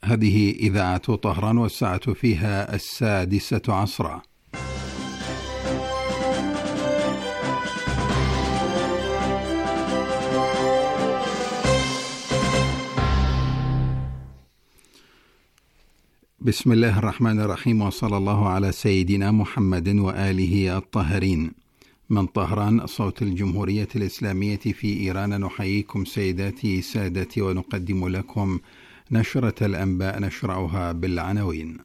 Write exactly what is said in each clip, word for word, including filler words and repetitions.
هذه إذاعة طهران والساعة فيها السادسة عصرا. بسم الله الرحمن الرحيم، وصلى الله على سيدنا محمد وآله الطاهرين. من طهران صوت الجمهورية الإسلامية في إيران، نحييكم سيداتي سادتي ونقدم لكم نشرة الأنباء نشرعها بالعناوين.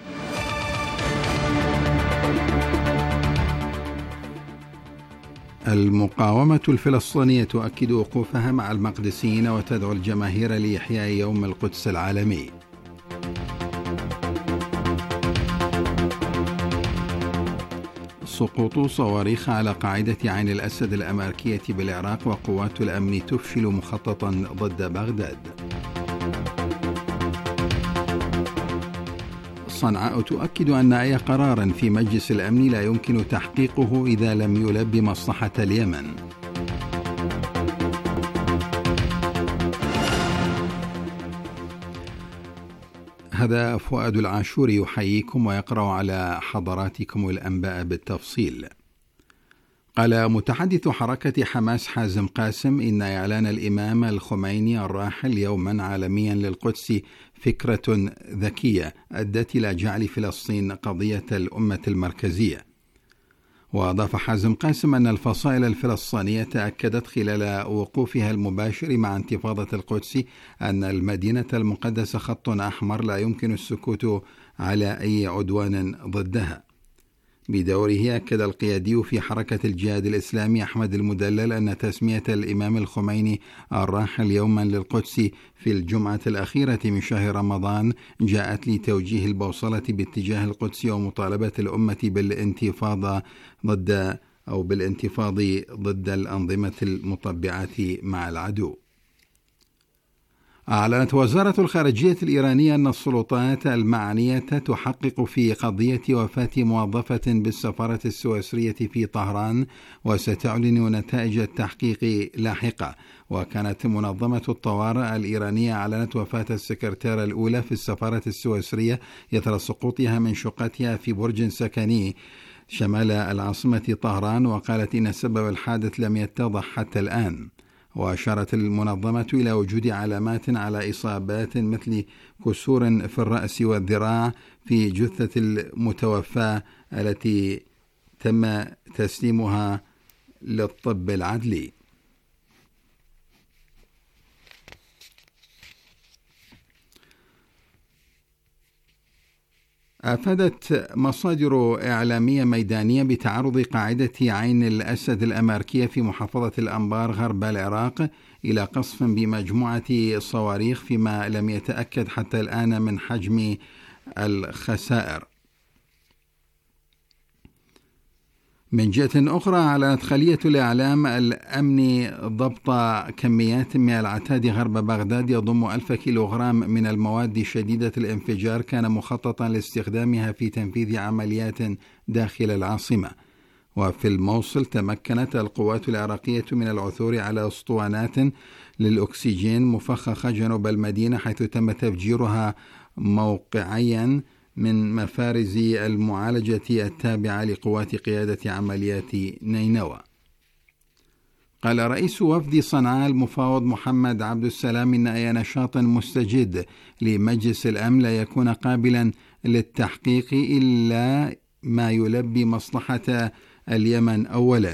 المقاومة الفلسطينية تؤكد وقوفها مع المقدسيين وتدعو الجماهير لإحياء يوم القدس العالمي. سقوط صواريخ على قاعدة عين الأسد الأمريكية بالعراق، وقوات الأمن تفشل مخططا ضد بغداد. صنعاء تؤكد أن أي قرار في مجلس الأمن لا يمكن تحقيقه إذا لم يلبي مصلحة اليمن. هذا فؤاد العاشور يحييكم ويقرأ على حضراتكم الأنباء بالتفصيل. قال متحدث حركة حماس حازم قاسم إن إعلان الإمام الخميني الراحل يوما عالميا للقدس فكرة ذكية أدت إلى جعل فلسطين قضية الأمة المركزية. وأضاف حازم قاسم أن الفصائل الفلسطينية أكدت خلال وقوفها المباشر مع انتفاضة القدس أن المدينة المقدسة خط أحمر لا يمكن السكوت على أي عدوان ضدها. بدوره أكد القيادي في حركة الجهاد الإسلامي أحمد المدلل أن تسمية الإمام الخميني الراحل يوما للقدس في الجمعة الأخيرة من شهر رمضان جاءت لتوجيه البوصلة باتجاه القدس ومطالبة الأمة بالانتفاضة ضد أو بالانتفاض ضد الأنظمة المطبعة مع العدو. أعلنت وزارة الخارجية الإيرانية أن السلطات المعنية تحقق في قضية وفاة موظفة بالسفارة السويسرية في طهران، وستعلن نتائج التحقيق لاحقا. وكانت منظمة الطوارئ الإيرانية أعلنت وفاة السكرتيرة الأولى في السفارة السويسرية إثر سقوطها من شقتها في برج سكني شمال العاصمة طهران، وقالت إن سبب الحادث لم يتضح حتى الآن. وأشارت المنظمة إلى وجود علامات على إصابات مثل كسور في الرأس والذراع في جثة المتوفاة التي تم تسليمها للطب العدلي. أفادت مصادر إعلامية ميدانية بتعرض قاعدة عين الأسد الأمريكية في محافظة الأنبار غرب العراق إلى قصف بمجموعة صواريخ، فيما لم يتأكد حتى الآن من حجم الخسائر. من جهة أخرى، أعلنت خلية الإعلام الأمني ضبط كميات من العتاد غرب بغداد يضم ألف كيلوغرام من المواد شديدة الانفجار كان مخططا لاستخدامها في تنفيذ عمليات داخل العاصمة. وفي الموصل، تمكنت القوات العراقية من العثور على أسطوانات للأكسجين مفخخة جنوب المدينة، حيث تم تفجيرها موقعيا من مفارز المعالجة التابعة لقوات قيادة عمليات نينوى. قال رئيس وفد صنعاء المفاوض محمد عبد السلام إن أي نشاط مستجد لمجلس الأمن لا يكون قابلا للتحقيق إلا ما يلبي مصلحة اليمن أولا،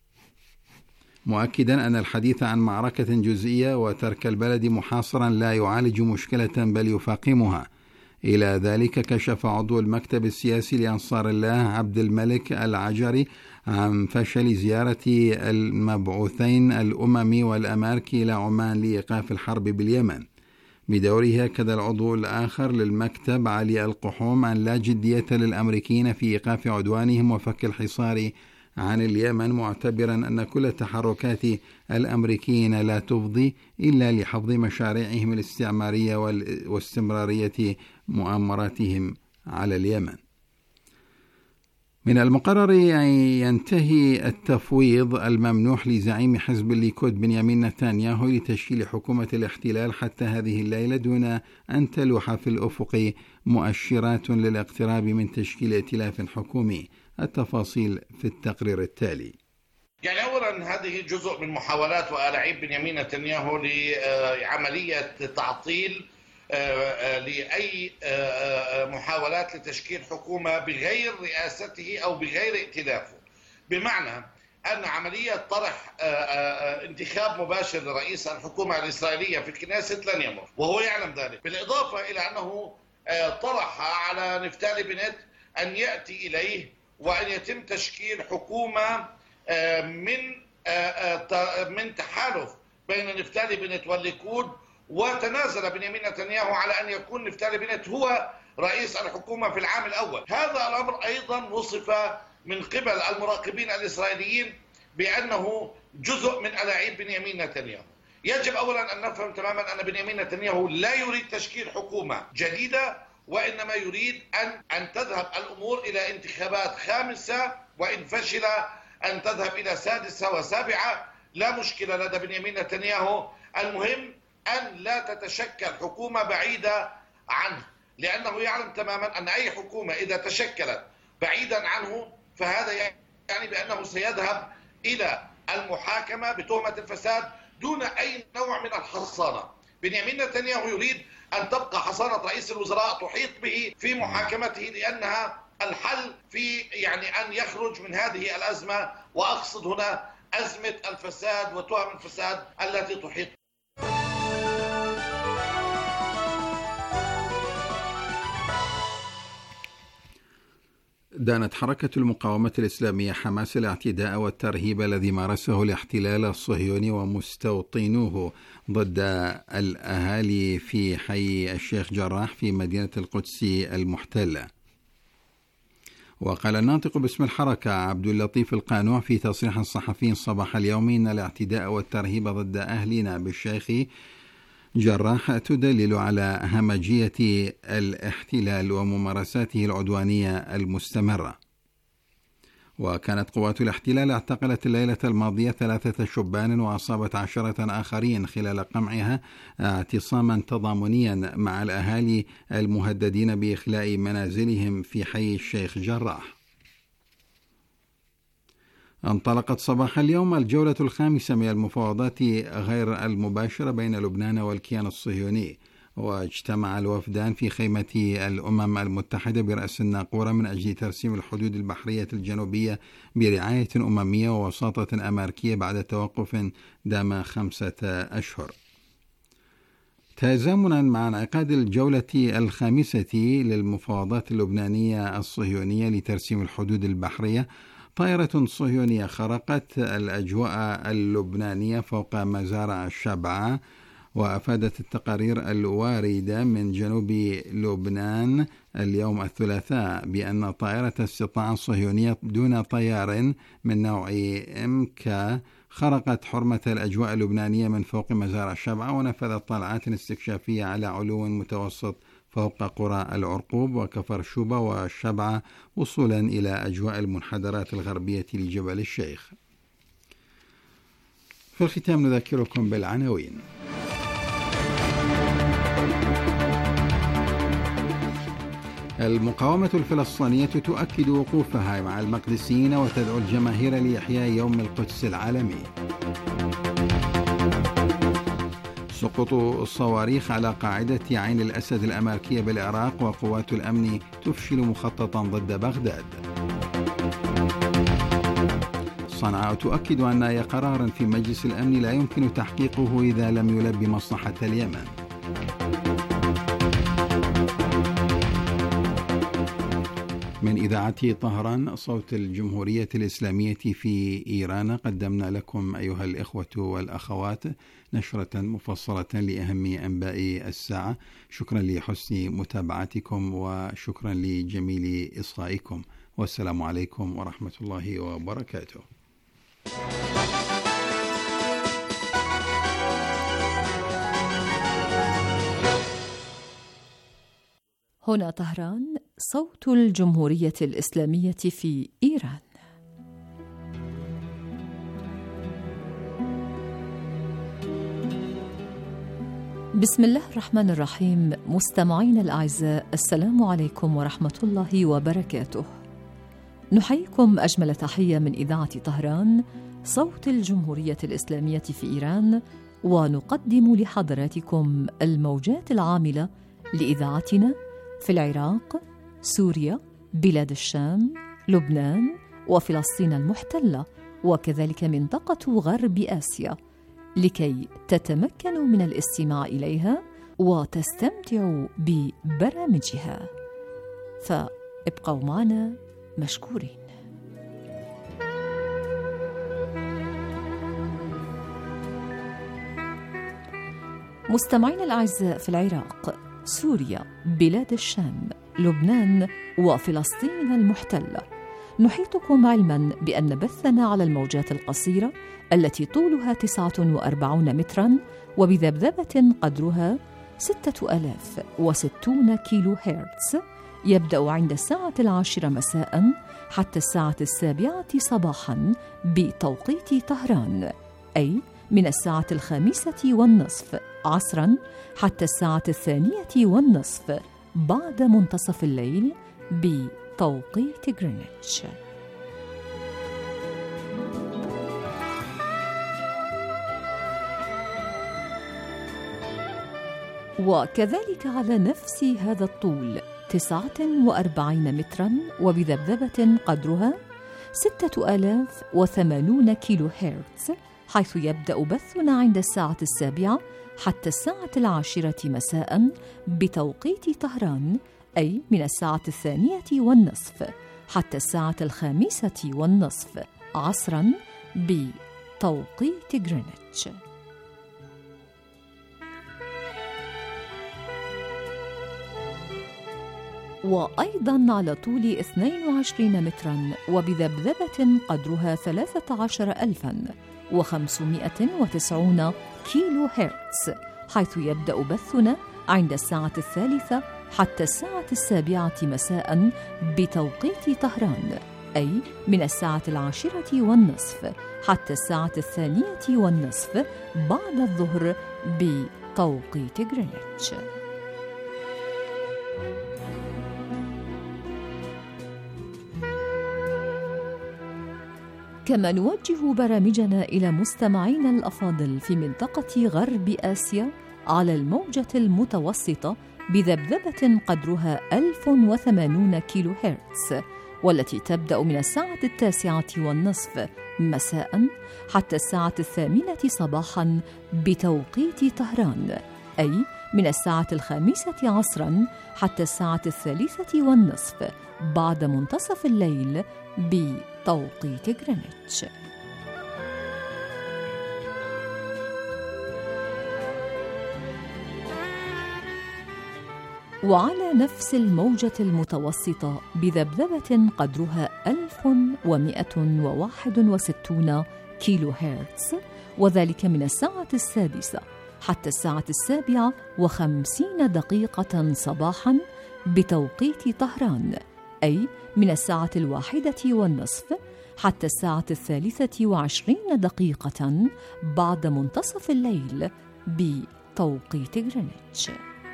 مؤكدا أن الحديث عن معركة جزئية وترك البلد محاصرا لا يعالج مشكلة بل يفاقمها. إلى ذلك كشف عضو المكتب السياسي لأنصار الله عبد الملك العجري عن فشل زيارة المبعوثين الأممي والأمريكي إلى عمان لإيقاف الحرب باليمن. بدوره أكد العضو الآخر للمكتب علي القحوم أن لا جدية للأمريكيين في إيقاف عدوانهم وفك الحصار عن اليمن، معتبرا أن كل تحركات الأمريكيين لا تفضي إلا لحفظ مشاريعهم الاستعمارية واستمرارية مؤامراتهم على اليمن. من المقرر أن ينتهي التفويض الممنوح لزعيم حزب الليكود بنيامين نتنياهو لتشكيل حكومة الاحتلال حتى هذه الليلة دون أن تلوح في الأفق مؤشرات للاقتراب من تشكيل ائتلاف حكومي. التفاصيل في التقرير التالي. يعني أولا هذه جزء من محاولات وألاعيب بنيامين نتنياهو لعملية تعطيل لأي محاولات لتشكيل حكومة بغير رئاسته أو بغير ائتلافه، بمعنى أن عملية طرح انتخاب مباشر لرئيس الحكومة الإسرائيلية في الكنيست لن يمر، وهو يعلم ذلك، بالإضافة إلى أنه طرح على نفتالي بنت أن يأتي إليه وأن يتم تشكيل حكومة من من تحالف بين نفتالي بنت والليكود، وتنازل بنيامين نتنياهو على أن يكون نفتالي بنت هو رئيس الحكومة في العام الأول. هذا الأمر أيضا وصف من قبل المراقبين الإسرائيليين بأنه جزء من ألاعيب بنيامين نتنياهو. يجب أولا أن نفهم تماما أن بنيامين نتنياهو لا يريد تشكيل حكومة جديدة، وإنما يريد أن أن تذهب الأمور إلى انتخابات خامسة، وإن فشل أن تذهب إلى سادسة وسابعة. لا مشكلة لدى بنيامين نتنياهو، المهم أن لا تتشكل حكومة بعيدة عنه، لأنه يعلم تماما أن أي حكومة إذا تشكلت بعيدا عنه فهذا يعني بأنه سيذهب إلى المحاكمة بتهمة الفساد دون أي نوع من الحصانة. بنيامين نتنياهو يريد أن تبقى حصانة رئيس الوزراء تحيط به في محاكمته، لأنها الحل في يعني أن يخرج من هذه الأزمة، وأقصد هنا أزمة الفساد وتهم الفساد التي تحيط. دانت حركة المقاومة الإسلامية حماس الاعتداء والترهيب الذي مارسه الاحتلال الصهيوني ومستوطنوه ضد الأهالي في حي الشيخ جراح في مدينة القدس المحتلة. وقال الناطق باسم الحركة عبد اللطيف القانوع في تصريح صحفي صباح اليوم إن الاعتداء والترهيب ضد أهلنا بالشيخ جراح تدلل على همجية الاحتلال وممارساته العدوانية المستمرة. وكانت قوات الاحتلال اعتقلت الليلة الماضية ثلاثة شبان وأصابت عشرة آخرين خلال قمعها اعتصاما تضامنيا مع الأهالي المهددين بإخلاء منازلهم في حي الشيخ جراح. انطلقت صباح اليوم الجولة الخامسة من المفاوضات غير المباشرة بين لبنان والكيان الصهيوني، واجتمع الوفدان في خيمة الأمم المتحدة برأس الناقورة من أجل ترسيم الحدود البحرية الجنوبية برعاية أممية ووساطة أمريكية بعد توقف دام خمسة أشهر. تزامنا مع انعقاد الجولة الخامسة للمفاوضات اللبنانية الصهيونية لترسيم الحدود البحرية، طائرة صهيونية خرقت الأجواء اللبنانية فوق مزارع الشبعة. وأفادت التقارير الواردة من جنوب لبنان اليوم الثلاثاء بأن طائرة استطاعة صهيونية دون طيار من نوع إمكا خرقت حرمة الأجواء اللبنانية من فوق مزارع الشبعة، ونفذت طلعات استكشافية على علو متوسط فوق قرى العرقوب وكفر شوبة والشبعة وصولا إلى أجواء المنحدرات الغربية لجبل الشيخ. في الختام نذكركم بالعناوين. المقاومة الفلسطينية تؤكد وقوفها مع المقدسيين وتدعو الجماهير لإحياء يوم القدس العالمي. سقوط الصواريخ على قاعدة عين الأسد الأمريكية بالعراق وقوات الأمن تفشل مخططا ضد بغداد. صنعاء تؤكد أن أي قرار في مجلس الأمن لا يمكن تحقيقه إذا لم يلبي مصلحة اليمن. من إذاعة طهران صوت الجمهورية الإسلامية في إيران، قدمنا لكم أيها الإخوة والأخوات نشرة مفصلة لأهم أنباء الساعة. شكرا لحسن متابعتكم وشكرا لجميل إصغائكم، والسلام عليكم ورحمة الله وبركاته. هنا طهران صوت الجمهورية الإسلامية في إيران. بسم الله الرحمن الرحيم. مستمعين الأعزاء، السلام عليكم ورحمة الله وبركاته. نحييكم أجمل تحية من إذاعة طهران صوت الجمهورية الإسلامية في إيران، ونقدم لحضراتكم الموجات العاملة لإذاعتنا في العراق، سوريا، بلاد الشام، لبنان، وفلسطين المحتلة، وكذلك منطقة غرب آسيا، لكي تتمكنوا من الاستماع إليها وتستمتعوا ببرامجها. فابقوا معنا مشكورين. مستمعين الأعزاء، في العراق، سوريا، بلاد الشام، لبنان، وفلسطين المحتلة، نحيطكم علما بأن بثنا على الموجات القصيرة التي طولها تسعة وأربعين مترا وبذبذبة قدرها ستة آلاف وستون كيلو هرتز، يبدأ عند الساعة العاشرة مساء حتى الساعة السابعة صباحا بتوقيت طهران، أي من الساعة الخامسة والنصف عصرا حتى الساعة الثانية والنصف بعد منتصف الليل بتوقيت غرينتش. وكذلك على نفس هذا الطول تسعة وأربعين مترا وبذبذبة قدرها ستة آلاف وثمانون كيلو هرتز، حيث يبدأ بثنا عند الساعة السابعة حتى الساعة العاشرة مساء بتوقيت طهران، أي من الساعة الثانية والنصف حتى الساعة الخامسة والنصف عصرا بتوقيت غرينتش. وأيضا على طول اثنين وعشرين مترا وبذبذبة قدرها ثلاثة عشر ألفا وخمسمائة وتسعين كيلو هرتز، حيث يبدأ بثنا عند الساعة الثالثة حتى الساعة السابعة مساء بتوقيت طهران، أي من الساعة العاشرة والنصف حتى الساعة الثانية والنصف بعد الظهر بتوقيت غرينتش. كما نوجه برامجنا إلى مستمعينا الأفاضل في منطقة غرب آسيا على الموجة المتوسطة بذبذبة قدرها ألف وثمانون كيلو هرتز، والتي تبدأ من الساعة التاسعة والنصف مساء حتى الساعة الثامنة صباحا بتوقيت طهران، أي من الساعة الخامسة عصرا حتى الساعة الثالثة والنصف بعد منتصف الليل بتوقيت غرينتش. وعلى نفس الموجة المتوسطة بذبذبة قدرها ألف ومائة وواحد وستون كيلو هرتز، وذلك من الساعة السادسة حتى الساعة السابعة وخمسين دقيقة صباحا بتوقيت طهران، أي من الساعة الواحدة والنصف حتى الساعة الثالثة وعشرين دقيقة بعد منتصف الليل بتوقيت غرينتش.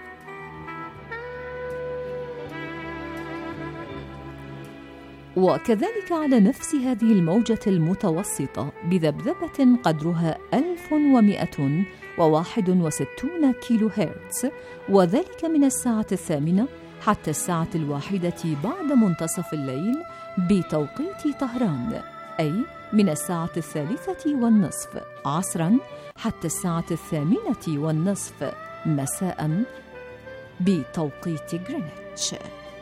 وكذلك على نفس هذه الموجة المتوسطة بذبذبة قدرها ألف ومائة وواحد وستون كيلو هرتز، وذلك من الساعة الثامنة حتى الساعة الواحدة بعد منتصف الليل بتوقيت طهران، أي من الساعة الثالثة والنصف عصرا حتى الساعة الثامنة والنصف مساء بتوقيت غرينتش.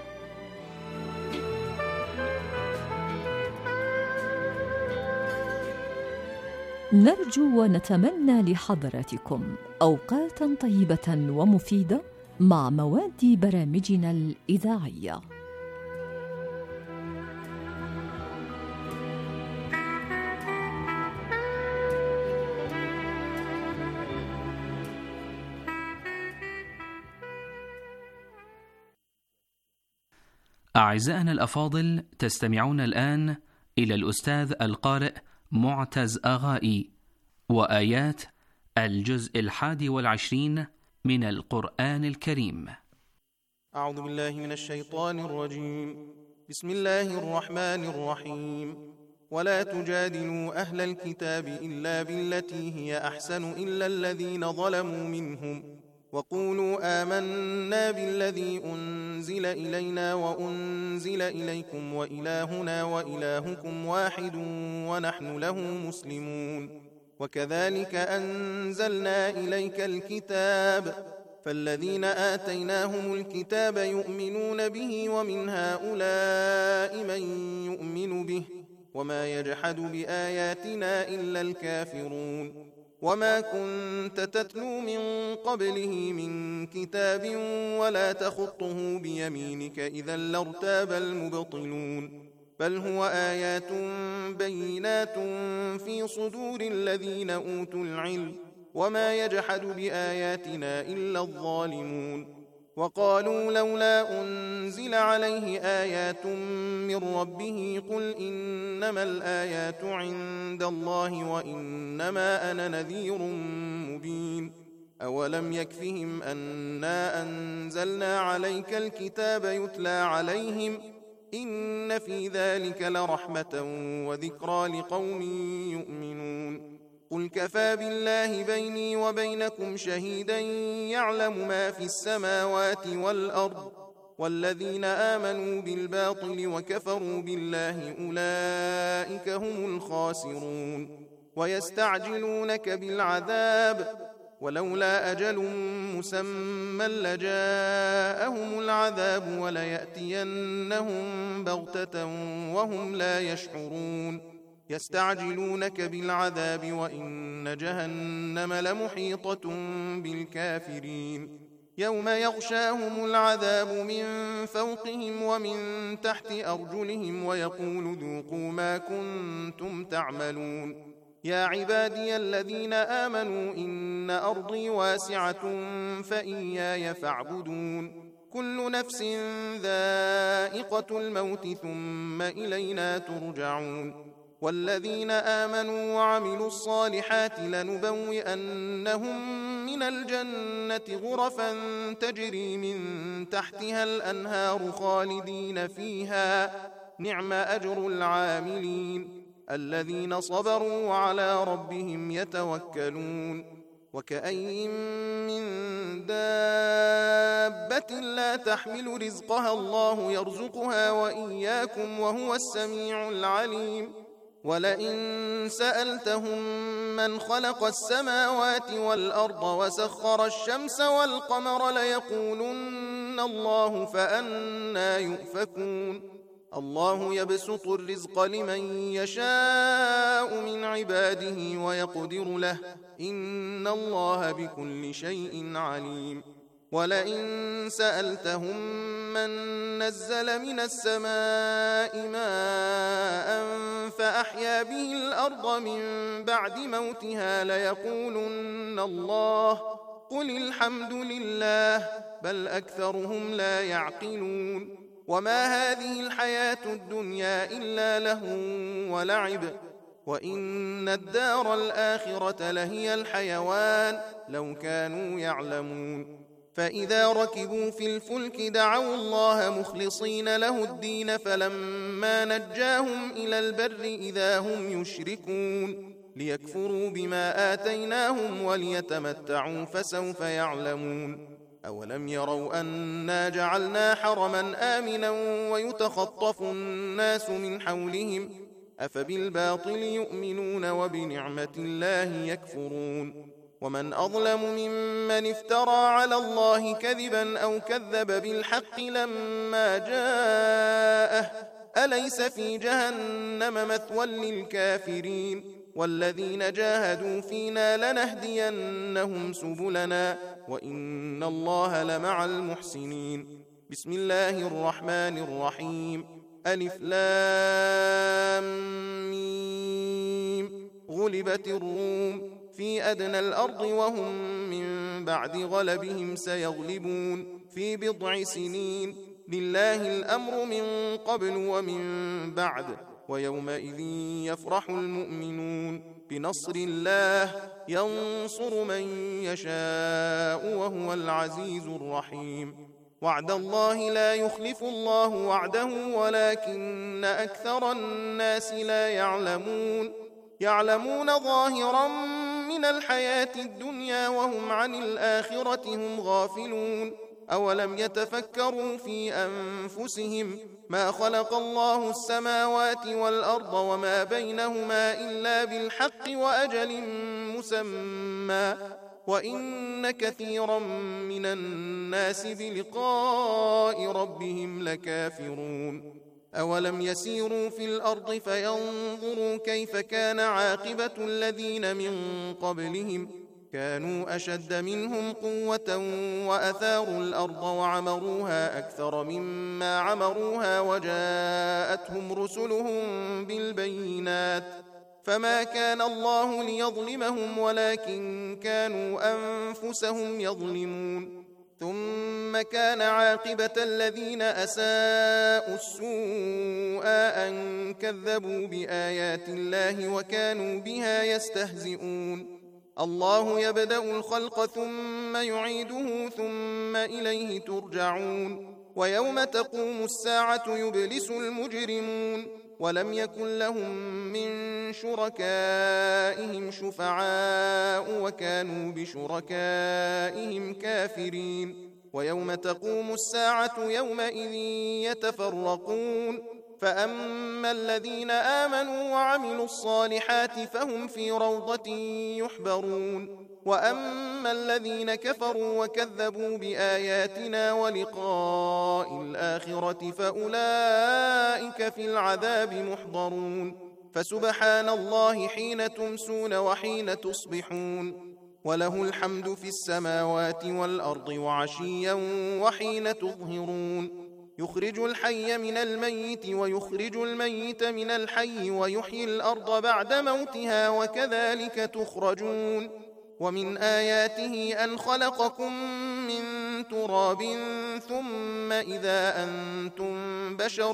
نرجو ونتمنى لحضراتكم أوقاتاً طيبة ومفيدة مع مواد برامجنا الإذاعية. أعزائنا الأفاضل، تستمعون الآن إلى الأستاذ القارئ معتز أغائي وآيات الجزء الحادي والعشرين من القرآن الكريم. أعوذ بالله من الشيطان الرجيم. بسم الله الرحمن الرحيم. ولا تجادلوا أهل الكتاب إلا بالتي هي أحسن إلا الذين ظلموا منهم وقولوا آمنا بالذي أنزل إلينا وأنزل إليكم وإلهنا وإلهكم واحد ونحن له مسلمون. وكذلك أنزلنا إليك الكتاب فالذين آتيناهم الكتاب يؤمنون به ومن هؤلاء من يؤمن به وما يجحد بآياتنا إلا الكافرون. وما كنت تتلو من قبله من كتاب ولا تخطه بيمينك إذا لارتاب المبطلون. بل هو آيات بينات في صدور الذين أوتوا العلم وما يجحد بآياتنا إلا الظالمون. وقالوا لولا أنزل عليه آيات من ربه قل إنما الآيات عند الله وإنما أنا نذير مبين. أولم يكفهم أنا أنزلنا عليك الكتاب يتلى عليهم إن في ذلك لرحمة وذكرى لقوم يؤمنون. قل كفى بالله بيني وبينكم شهيدا يعلم ما في السماوات والأرض والذين آمنوا بالباطل وكفروا بالله أولئك هم الخاسرون. ويستعجلونك بالعذاب ولولا أجل مسمى لجاءهم العذاب وليأتينهم بغتة وهم لا يشعرون. يستعجلونك بالعذاب وإن جهنم لمحيطة بالكافرين. يوم يغشاهم العذاب من فوقهم ومن تحت أرجلهم ويقول ذوقوا ما كنتم تعملون. يا عبادي الذين آمنوا إن أرضي واسعة فإياي فاعبدون. كل نفس ذائقة الموت ثم إلينا ترجعون. والذين آمنوا وعملوا الصالحات لنبوئنهم من الجنة غرفا تجري من تحتها الأنهار خالدين فيها نعم أجر العاملين الذين صبروا وعلى ربهم يتوكلون. وكأين من دابة لا تحمل رزقها الله يرزقها وإياكم وهو السميع العليم. ولئن سألتهم من خلق السماوات والأرض وسخر الشمس والقمر ليقولن الله فأنى يؤفكون. الله يبسط الرزق لمن يشاء من عباده ويقدر له إن الله بكل شيء عليم. ولئن سألتهم من نزل من السماء ماء فأحيا به الأرض من بعد موتها ليقولن الله قل الحمد لله بل أكثرهم لا يعقلون. وما هذه الحياة الدنيا إلا لهو ولعب وإن الدار الآخرة لهي الحيوان لو كانوا يعلمون. فإذا ركبوا في الفلك دعوا الله مخلصين له الدين فلما نجاهم إلى البر إذا هم يشركون ليكفروا بما آتيناهم وليتمتعوا فسوف يعلمون. أولم يروا أنا جعلنا حرما آمنا ويتخطف الناس من حولهم أفبالباطل يؤمنون وبنعمة الله يكفرون. ومن أظلم ممن افترى على الله كذبا أو كذب بالحق لما جاءه أليس في جهنم مثوى للكافرين. والذين جاهدوا فينا لنهدينهم سبلنا وإن الله لمع المحسنين. بسم الله الرحمن الرحيم. ألف لام ميم. غلبت الروم في أدنى الأرض وهم من بعد غلبهم سيغلبون في بضع سنين لله الأمر من قبل ومن بعد ويومئذ يفرح المؤمنون بنصر الله ينصر من يشاء وهو العزيز الرحيم وعد الله لا يخلف الله وعده ولكن أكثر الناس لا يعلمون يعلمون ظاهرا من الحياة الدنيا وهم عن الآخرة هم غافلون أولم يتفكروا في أنفسهم ما خلق الله السماوات والأرض وما بينهما إلا بالحق وأجل مسمى وإن كثيرا من الناس بلقاء ربهم لكافرون أولم يسيروا في الأرض فينظروا كيف كان عاقبة الذين من قبلهم كانوا أشد منهم قوة وأثاروا الأرض وعمروها أكثر مما عمروها وجاءتهم رسلهم بالبينات فما كان الله ليظلمهم ولكن كانوا أنفسهم يظلمون ثم كان عاقبة الذين أساءوا السوء أن كذبوا بآيات الله وكانوا بها يستهزئون الله يبدأ الخلق ثم يعيده ثم إليه ترجعون ويوم تقوم الساعة يبلس المجرمون ولم يكن لهم من شركائهم شفعاء وكانوا بشركائهم كافرين ويوم تقوم الساعة يومئذ يتفرقون فأما الذين آمنوا وعملوا الصالحات فهم في روضة يحبرون وأما الذين كفروا وكذبوا بآياتنا ولقاء الآخرة فأولئك في العذاب محضرون فسبحان الله حين تمسون وحين تصبحون وله الحمد في السماوات والأرض وعشيا وحين تظهرون يخرج الحي من الميت ويخرج الميت من الحي ويحيي الأرض بعد موتها وكذلك تخرجون ومن آياته أن خلقكم من تراب ثم إذا أنتم بشر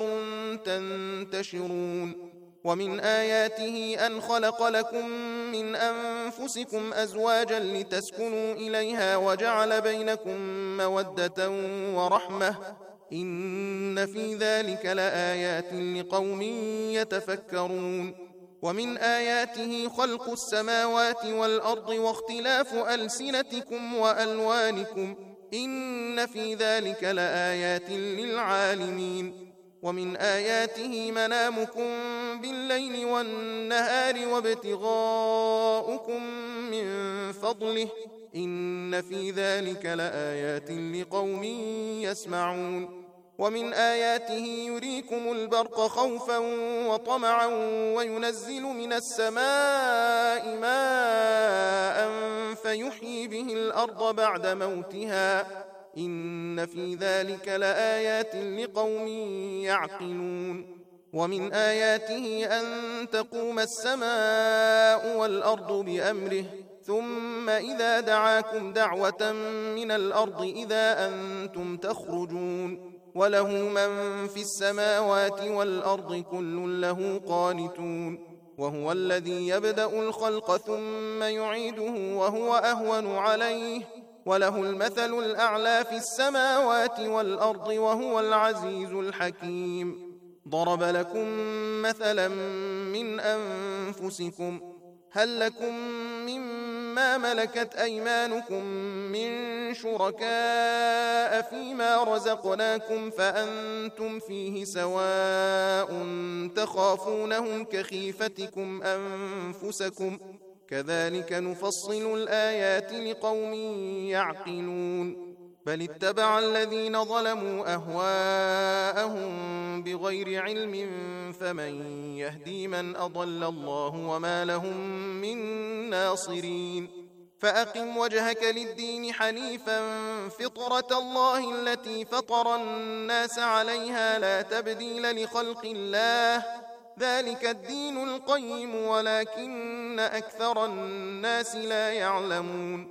تنتشرون ومن آياته أن خلق لكم من أنفسكم أزواجا لتسكنوا إليها وجعل بينكم مودة ورحمة إن في ذلك لآيات لقوم يتفكرون ومن آياته خلق السماوات والأرض واختلاف ألسنتكم وألوانكم إن في ذلك لآيات للعالمين ومن آياته منامكم بالليل والنهار وابتغاؤكم من فضله إن في ذلك لآيات لقوم يسمعون ومن آياته يريكم البرق خوفا وطمعا وينزل من السماء ماء فيحيي به الأرض بعد موتها إن في ذلك لآيات لقوم يعقلون ومن آياته أن تقوم السماء والأرض بأمره ثم إذا دعاكم دعوة من الأرض إذا أنتم تخرجون وله من في السماوات والأرض كل له قانتون وهو الذي يبدأ الخلق ثم يعيده وهو أهون عليه وله المثل الأعلى في السماوات والأرض وهو العزيز الحكيم ضرب لكم مثلا من أنفسكم هل لكم مما ملكت أيمانكم من شركاء فيما رزقناكم فأنتم فيه سواء تخافونهم كخيفتكم أنفسكم كذلك نفصل الآيات لقوم يعقلون بل اتبع الذين ظلموا أهواءهم بغير علم فمن يهدي من أضل الله وما لهم من ناصرين فأقم وجهك للدين حنيفا فطرة الله التي فطر الناس عليها لا تبديل لخلق الله ذلك الدين القيم ولكن أكثر الناس لا يعلمون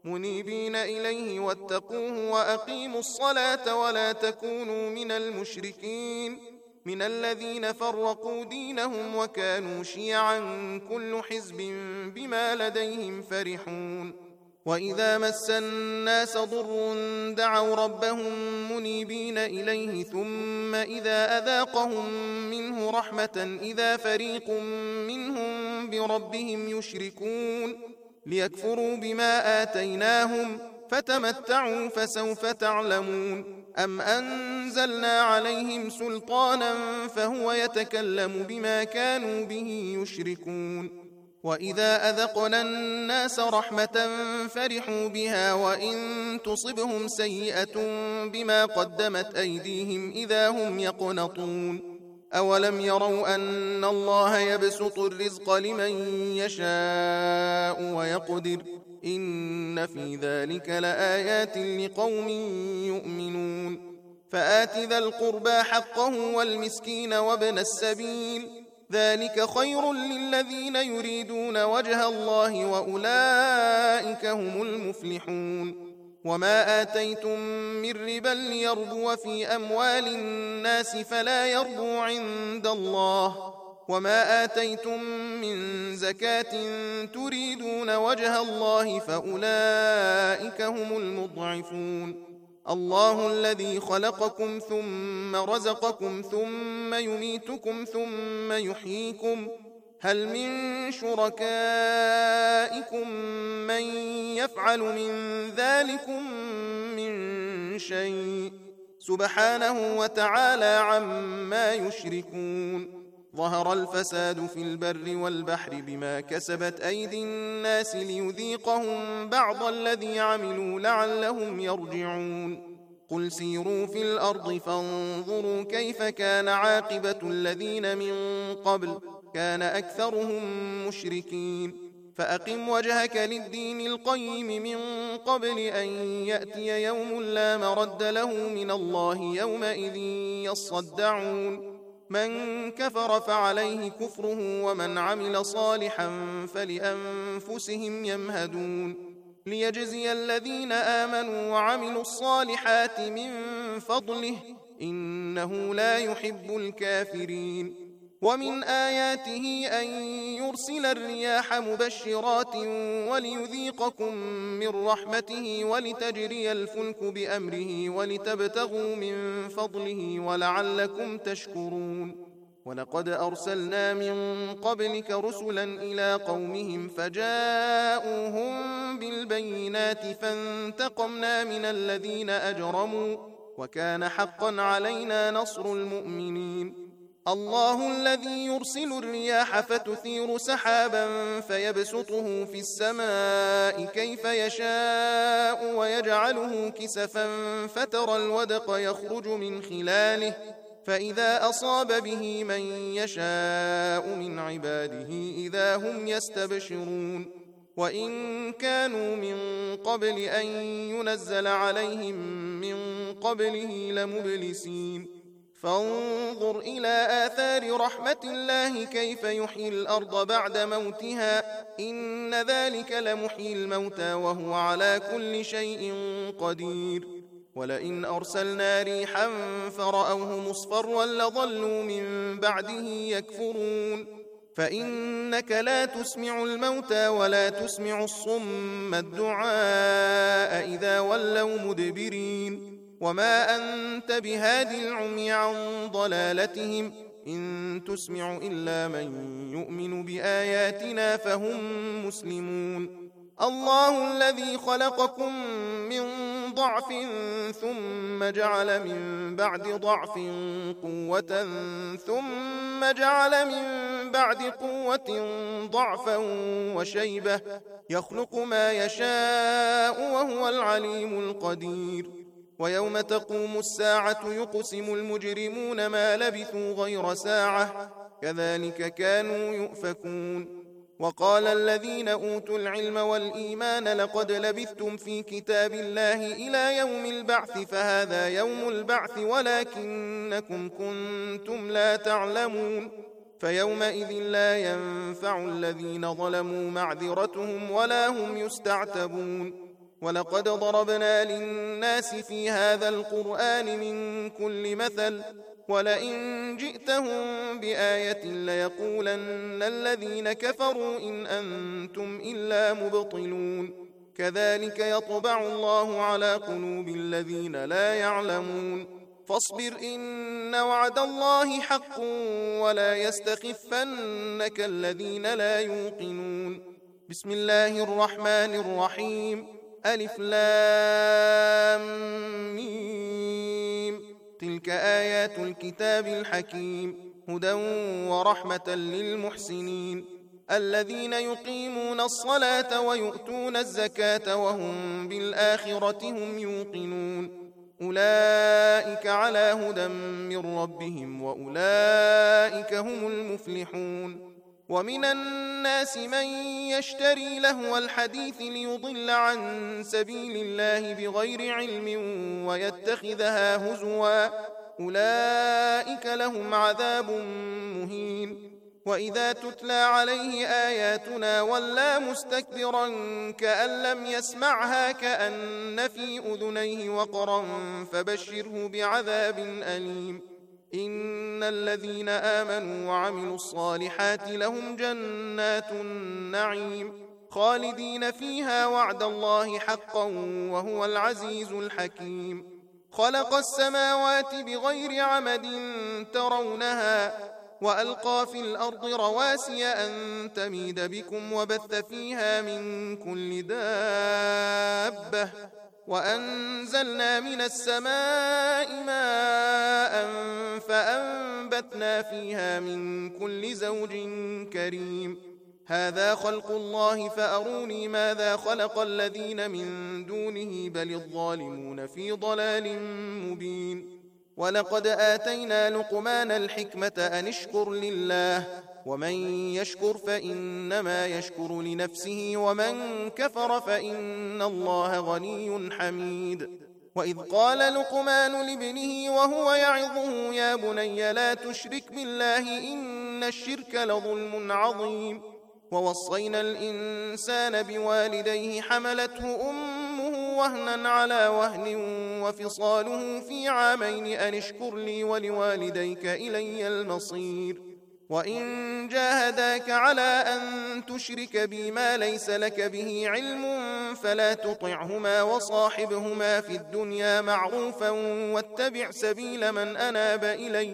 منيبين إليه واتقوه وأقيموا الصلاة ولا تكونوا من المشركين من الذين فرقوا دينهم وكانوا شيعا كل حزب بما لديهم فرحون. وإذا مس الناس ضر دعوا ربهم منيبين إليه ثم إذا أذاقهم منه رحمة إذا فريق منهم بربهم يشركون ليكفروا بما آتيناهم فتمتعوا فسوف تعلمون. أم أنزلنا عليهم سلطانا فهو يتكلم بما كانوا به يشركون. وإذا أذقنا الناس رحمة فرحوا بها وإن تصبهم سيئة بما قدمت أيديهم إذا هم يقنطون. أولم يروا أن الله يبسط الرزق لمن يشاء ويقدر إن في ذلك لآيات لقوم يؤمنون. فآت ذا القربى حقه والمسكين وابن السبيل ذلك خير للذين يريدون وجه الله وأولئك هم المفلحون. وما آتيتم من ربا ليربو في أموال الناس فلا يربو عند الله وما آتيتم من زكاة تريدون وجه الله فأولئك هم المضعفون. الله الذي خلقكم ثم رزقكم ثم يميتكم ثم يحييكم هل من شركائكم من يفعل من ذلكم من شيء سبحانه وتعالى عما يشركون. ظهر الفساد في البر والبحر بما كسبت أيدي الناس ليذيقهم بعض الذي عملوا لعلهم يرجعون. قل سيروا في الأرض فانظروا كيف كان عاقبة الذين من قبل كان أكثرهم مشركين. فأقم وجهك للدين القيم من قبل أن يأتي يوم لا مرد له من الله يومئذ يصدعون. من كفر فعليه كفره ومن عمل صالحا فلأنفسهم يمهدون. ليجزي الذين آمنوا وعملوا الصالحات من فضله إنه لا يحب الكافرين. ومن آياته أن يرسل الرياح مبشرات وليذيقكم من رحمته ولتجري الفلك بأمره ولتبتغوا من فضله ولعلكم تشكرون. ولقد أرسلنا من قبلك رسلا إلى قومهم فجاءوهم بالبينات فانتقمنا من الذين أجرموا وكان حقا علينا نصر المؤمنين. الله الذي يرسل الرياح فتثير سحابا فيبسطه في السماء كيف يشاء ويجعله كسفا فترى الودق يخرج من خلاله فإذا أصاب به من يشاء من عباده إذا هم يستبشرون. وإن كانوا من قبل أن ينزل عليهم من قبله لمبلسين. فانظر إلى آثار رحمة الله كيف يحيي الأرض بعد موتها إن ذلك لمحيي الموتى وهو على كل شيء قدير. ولئن أرسلنا ريحا فرأوه مصفرا لظلوا من بعده يكفرون. فإنك لا تسمع الموتى ولا تسمع الصم الدعاء إذا ولوا مدبرين. وما أنت بهادي العمي عن ضلالتهم إن تسمع إلا من يؤمن بآياتنا فهم مسلمون. الله الذي خلقكم من ضعف ثم جعل من بعد ضعف قوة ثم جعل من بعد قوة ضعفا وشيبة يخلق ما يشاء وهو العليم القدير. ويوم تقوم الساعة يقسم المجرمون ما لبثوا غير ساعة كذلك كانوا يؤفكون. وقال الذين أوتوا العلم والإيمان لقد لبثتم في كتاب الله إلى يوم البعث فهذا يوم البعث ولكنكم كنتم لا تعلمون. فيومئذ لا ينفع الذين ظلموا معذرتهم ولا هم يستعتبون. ولقد ضربنا للناس في هذا القرآن من كل مثل ولئن جئتهم بآية ليقولن الذين كفروا إن أنتم إلا مبطلون كذلك يطبع الله على قلوب الذين لا يعلمون فاصبر إن وعد الله حق ولا يستخفنك الذين لا يوقنون بسم الله الرحمن الرحيم ألف لام ميم تلك آيات الكتاب الحكيم هدى ورحمة للمحسنين الذين يقيمون الصلاة ويؤتون الزكاة وهم بالآخرة هم يوقنون أولئك على هدى من ربهم وأولئك هم المفلحون ومن الناس من يشتري لهو الحديث ليضل عن سبيل الله بغير علم ويتخذها هزوا أولئك لهم عذاب مهين وإذا تتلى عليه آياتنا ولى مستكبرا كأن لم يسمعها كأن في أذنيه وقرا فبشره بعذاب أليم إن الذين آمنوا وعملوا الصالحات لهم جنات النعيم خالدين فيها وعد الله حقا وهو العزيز الحكيم خلق السماوات بغير عمد ترونها وألقى في الأرض رواسي أن تميد بكم وبث فيها من كل دابة وأنزلنا من السماء ماء فأنبتنا فيها من كل زوج كريم هذا خلق الله فأروني ماذا خلق الذين من دونه بل الظالمون في ضلال مبين ولقد آتينا لقمان الحكمة أن اشكر لله ومن يشكر فإنما يشكر لنفسه ومن كفر فإن الله غني حميد وإذ قال لقمان لابنه وهو يعظه يا بني لا تشرك بالله إن الشرك لظلم عظيم ووصينا الإنسان بوالديه حملته أمه وهنا على وهن وفصاله في عامين أن اشكر لي ولوالديك إلي المصير وإن جاهداك على أن تشرك بي ما ليس لك به علم فلا تطعهما وصاحبهما في الدنيا معروفا واتبع سبيل من أناب إلي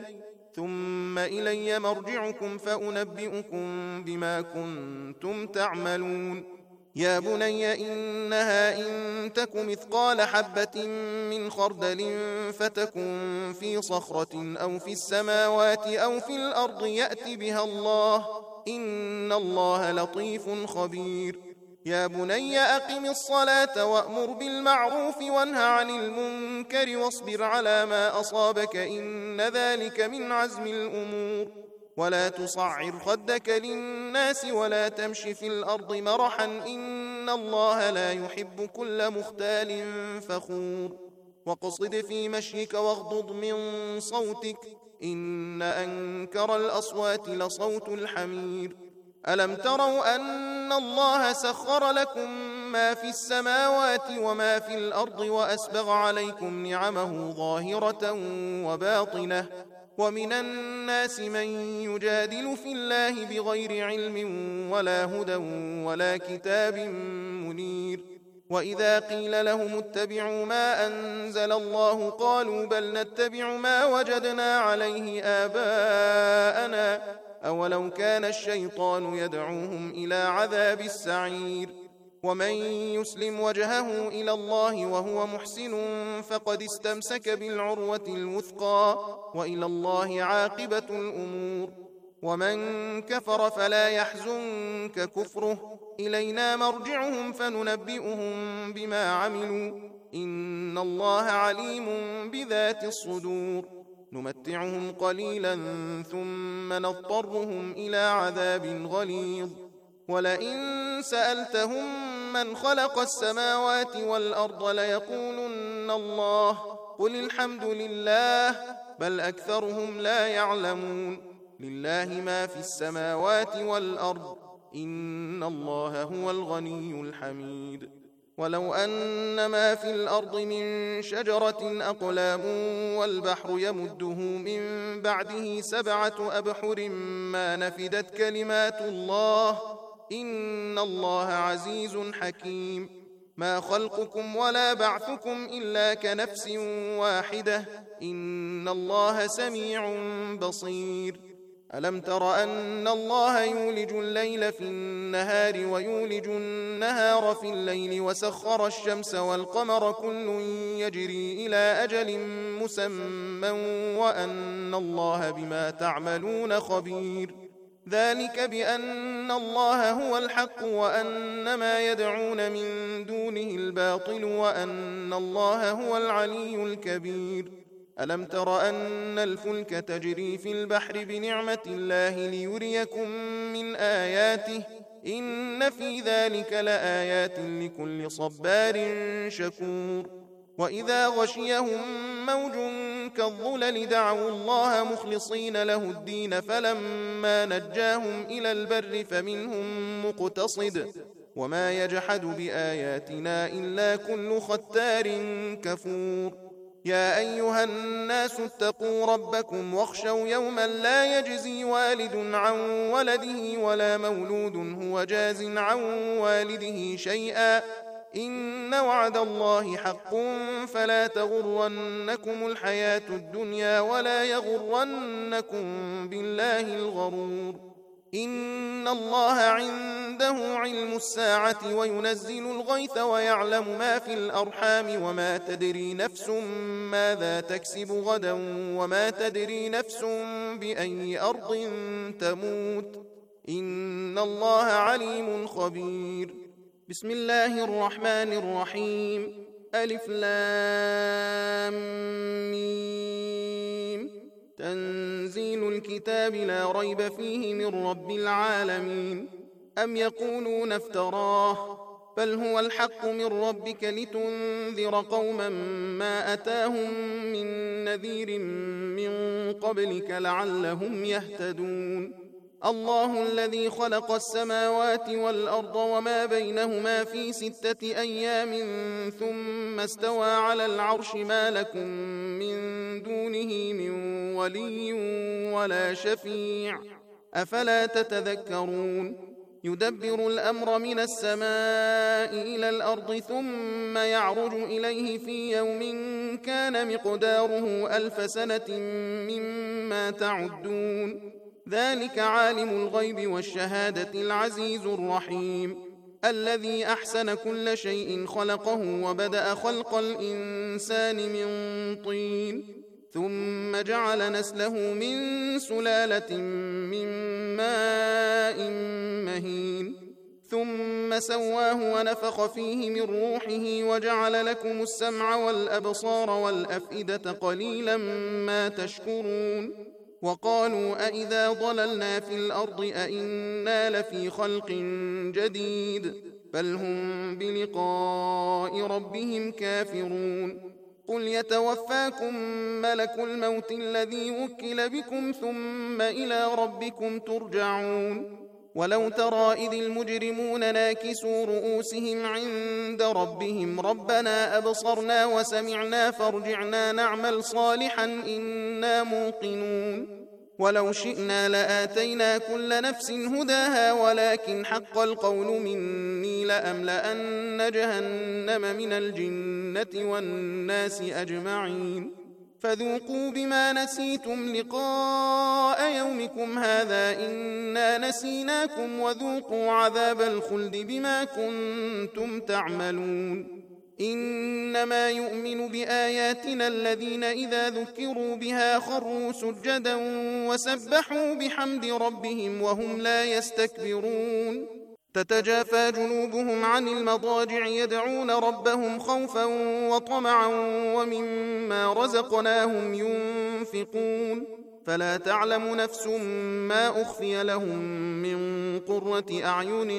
ثم إلي مرجعكم فأنبئكم بما كنتم تعملون يا بني إنها إن تك مثقال حبة من خردل فتكن في صخرة أو في السماوات أو في الأرض يأت بها الله إن الله لطيف خبير يا بني أقم الصلاة وأمر بالمعروف وانه عن المنكر واصبر على ما أصابك إن ذلك من عزم الأمور ولا تصعر خدك للناس ولا تمش في الأرض مرحا إن الله لا يحب كل مختال فخور واقصد في مشيك واغضض من صوتك إن أنكر الأصوات لصوت الحمير ألم تروا أن الله سخر لكم ما في السماوات وما في الأرض وأسبغ عليكم نعمه ظاهرة وباطنة ومن الناس من يجادل في الله بغير علم ولا هدى ولا كتاب منير وإذا قيل لهم اتبعوا ما أنزل الله قالوا بل نتبع ما وجدنا عليه آباءنا أولو كان الشيطان يدعوهم إلى عذاب السعير ومن يسلم وجهه إلى الله وهو محسن فقد استمسك بالعروة الوثقى وإلى الله عاقبة الأمور ومن كفر فلا يحزنك كفره إلينا مرجعهم فننبئهم بما عملوا إن الله عليم بذات الصدور نمتعهم قليلا ثم نضطرهم إلى عذاب غليظ ولئن سألتهم من خلق السماوات والأرض ليقولن الله قل الحمد لله بل أكثرهم لا يعلمون لله ما في السماوات والأرض إن الله هو الغني الحميد ولو أن ما في الأرض من شجرة أقلام والبحر يمده من بعده سبعة أبحر ما نفدت كلمات الله إن الله عزيز حكيم. ما خلقكم ولا بعثكم إلا كنفس واحدة إن الله سميع بصير. ألم تر أن الله يولج الليل في النهار ويولج النهار في الليل وسخر الشمس والقمر كل يجري إلى أجل مسمى وأن الله بما تعملون خبير. ذلك بأن الله هو الحق وأن ما يدعون من دونه الباطل وأن الله هو العلي الكبير. ألم تر أن الفلك تجري في البحر بنعمة الله ليريكم من آياته إن في ذلك لآيات لكل صبار شكور. وإذا غشيهم موج كالظلل دعوا الله مخلصين له الدين فلما نجاهم إلى البر فمنهم مقتصد وما يجحد بآياتنا إلا كل ختار كفور. يا أيها الناس اتقوا ربكم واخشوا يوما لا يجزي والد عن ولده ولا مولود هو جاز عن والده شيئا إن وعد الله حق فلا تغرنكم الحياة الدنيا ولا يغرنكم بالله الغرور. إن الله عنده علم الساعة وينزل الغيث ويعلم ما في الأرحام وما تدري نفس ماذا تكسب غدا وما تدري نفس بأي أرض تموت إن الله عليم خبير. بسم الله الرحمن الرحيم. ألف لام ميم. تنزيل الكتاب لا ريب فيه من رب العالمين. أم يقولون افتراه بل هو الحق من ربك لتنذر قوما ما أتاهم من نذير من قبلك لعلهم يهتدون. الله الذي خلق السماوات والأرض وما بينهما في ستة أيام ثم استوى على العرش ما لكم من دونه من ولي ولا شفيع أفلا تتذكرون. يدبر الأمر من السماء إلى الأرض ثم يعرج إليه في يوم كان مقداره ألف سنة مما تعدون. ذلك عالم الغيب والشهادة العزيز الرحيم الذي أحسن كل شيء خلقه وبدأ خلق الإنسان من طين ثم جعل نسله من سلالة من ماء مهين ثم سواه ونفخ فيه من روحه وجعل لكم السمع والأبصار والأفئدة قليلا ما تشكرون. وقالوا أإذا ضللنا في الأرض أإنا لفي خلق جديد بل هم بلقاء ربهم كافرون. قل يتوفاكم ملك الموت الذي وكل بكم ثم إلى ربكم ترجعون. ولو ترى إذ المجرمون ناكسوا رؤوسهم عند ربهم ربنا أبصرنا وسمعنا فارجعنا نعمل صالحا إنا موقنون. ولو شئنا لآتينا كل نفس هداها ولكن حق القول مني لأملأن جهنم من الجنة والناس أجمعين. فذوقوا بما نسيتم لقاء يومكم هذا إنا نسيناكم وذوقوا عذاب الخلد بما كنتم تعملون. إنما يؤمن بآياتنا الذين إذا ذكروا بها خروا سجدا وسبحوا بحمد ربهم وهم لا يستكبرون. تتجافى جنوبهم عن المضاجع يدعون ربهم خوفا وطمعا ومما رزقناهم ينفقون. فلا تعلم نفس ما أخفي لهم من قرة أعين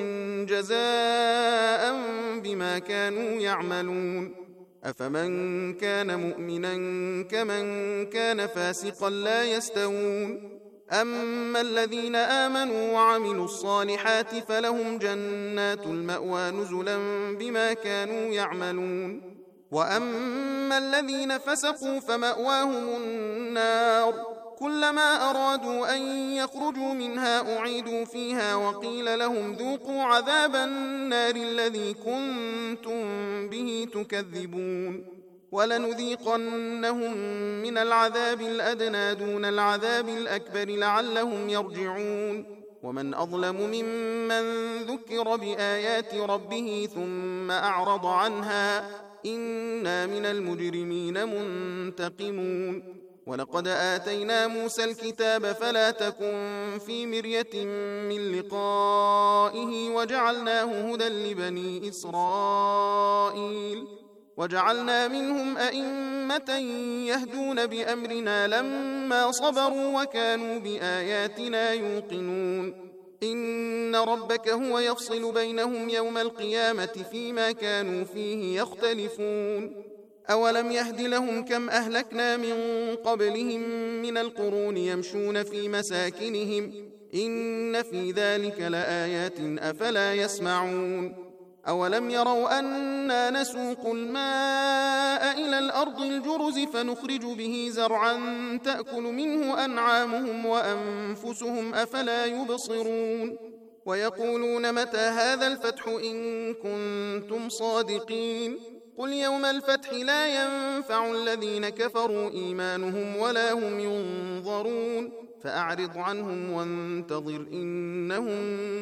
جزاء بما كانوا يعملون. أفمن كان مؤمنا كمن كان فاسقا لا يستوون. أما الذين آمنوا وعملوا الصالحات فلهم جنات المأوى نزلا بما كانوا يعملون. وأما الذين فسقوا فمأواهم النار كلما أرادوا أن يخرجوا منها أعيدوا فيها وقيل لهم ذوقوا عذاب النار الذي كنتم به تكذبون. ولنذيقنهم من العذاب الأدنى دون العذاب الأكبر لعلهم يرجعون. ومن أظلم ممن ذكر بآيات ربه ثم أعرض عنها إنا من المجرمين منتقمون. ولقد آتينا موسى الكتاب فلا تكن في مرية من لقائه وجعلناه هدى لبني إسرائيل وجعلنا منهم أئمة يهدون بأمرنا لما صبروا وكانوا بآياتنا يوقنون. إن ربك هو يفصل بينهم يوم القيامة فيما كانوا فيه يختلفون. أولم يهد لهم كم أهلكنا من قبلهم من القرون يمشون في مساكنهم إن في ذلك لآيات أفلا يسمعون. أولم يروا أنا نسوق الماء إلى الأرض الجرز فنخرج به زرعا تأكل منه أنعامهم وأنفسهم أفلا يبصرون. ويقولون متى هذا الفتح إن كنتم صادقين قل يوم الفتح لا ينفع الذين كفروا إيمانهم ولا هم ينظرون فأعرض عنهم وانتظر إنهم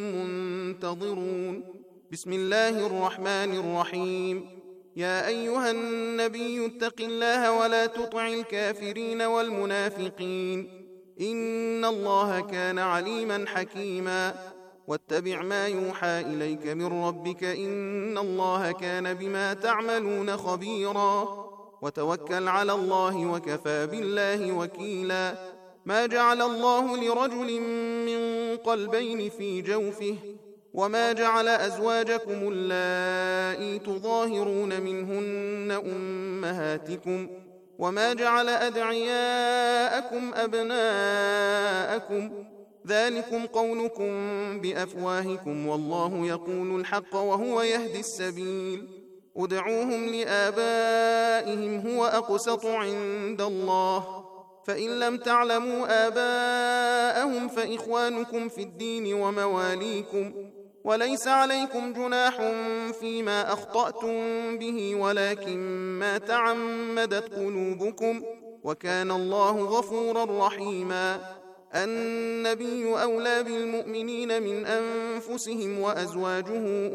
منتظرون. بسم الله الرحمن الرحيم. يا أيها النبي اتق الله ولا تطع الكافرين والمنافقين إن الله كان عليما حكيما. واتبع ما يوحى إليك من ربك إن الله كان بما تعملون خبيرا. وتوكل على الله وكفى بالله وكيلا. ما جعل الله لرجل من قلبين في جوفه وما جعل أزواجكم اللائي تظاهرون منهن أمهاتكم وما جعل أدعياءكم أبناءكم ذلكم قولكم بأفواهكم والله يقول الحق وهو يهدي السبيل. ادعوهم لآبائهم هو أقسط عند الله فإن لم تعلموا آباءهم فإخوانكم في الدين ومواليكم وليس عليكم جناح فيما أخطأتم به ولكن ما تعمدت قلوبكم وكان الله غفورا رحيما. النبي أولى بالمؤمنين من أنفسهم وأزواجه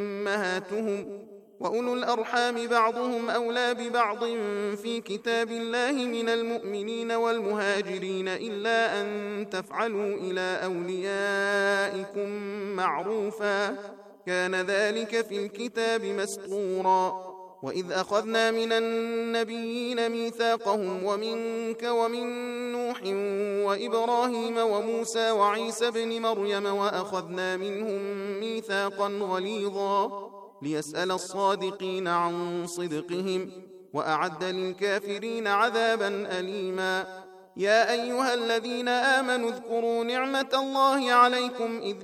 أمهاتهم وأولو الأرحام بعضهم أولى ببعض في كتاب الله من المؤمنين والمهاجرين إلا أن تفعلوا إلى أوليائكم معروفا كان ذلك في الكتاب مسطورا. وإذ أخذنا من النبيين ميثاقهم ومنك ومن نوح وإبراهيم وموسى وعيسى بن مريم وأخذنا منهم ميثاقا غليظا ليسأل الصادقين عن صدقهم وأعد للكافرين عذابا أليما. يا أيها الذين آمنوا اذكروا نعمة الله عليكم إذ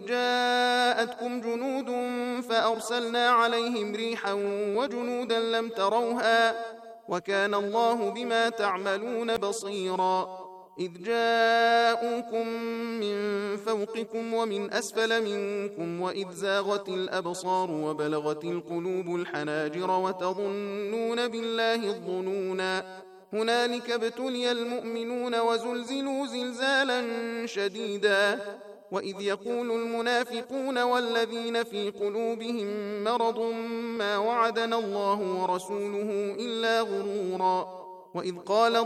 جاءتكم جنود فأرسلنا عليهم ريحا وجنودا لم تروها وكان الله بما تعملون بصيرا. إذ جاءوكم من فوقكم ومن أسفل منكم وإذ زاغت الأبصار وبلغت القلوب الحناجر وتظنون بالله الظنونا هنالك ابتلي المؤمنون وزلزلوا زلزالا شديدا. وإذ يقول المنافقون والذين في قلوبهم مرض ما وعدنا الله ورسوله إلا غرورا. وإذ قالت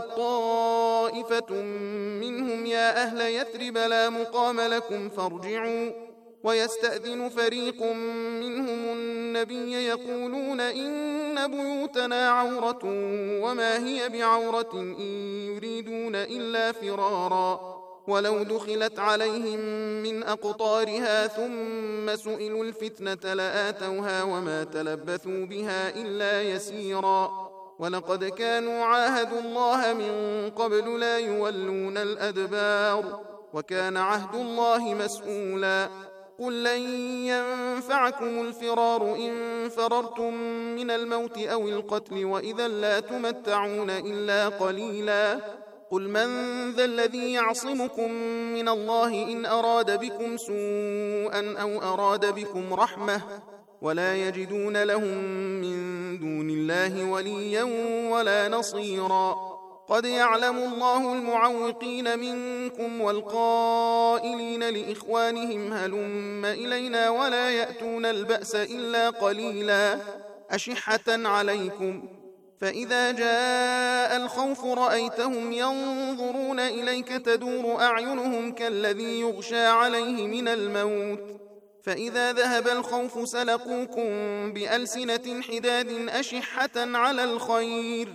طائفة منهم يا أهل يثرب لا مقام لكم فارجعوا ويستأذن فريق منهم النبي يقولون إن بيوتنا عورة وما هي بعورة إن يريدون إلا فرارا. ولو دخلت عليهم من أقطارها ثم سئلوا الفتنة لآتوها وما تلبثوا بها إلا يسيرا. ولقد كانوا عاهدوا الله من قبل لا يولون الأدبار وكان عهد الله مسؤولا. قل لن ينفعكم الفرار إن فررتم من الموت أو القتل وإذا لا تمتعون إلا قليلا. قل من ذا الذي يعصمكم من الله إن أراد بكم سوءا أو أراد بكم رحمة ولا يجدون لهم من دون الله وليا ولا نصيرا. قد يعلم الله المعوقين منكم والقائلين لإخوانهم هلم إلينا ولا يأتون البأس إلا قليلا أشحة عليكم. فإذا جاء الخوف رأيتهم ينظرون إليك تدور أعينهم كالذي يغشى عليه من الموت فإذا ذهب الخوف سلقوكم بألسنة حداد أشحة على الخير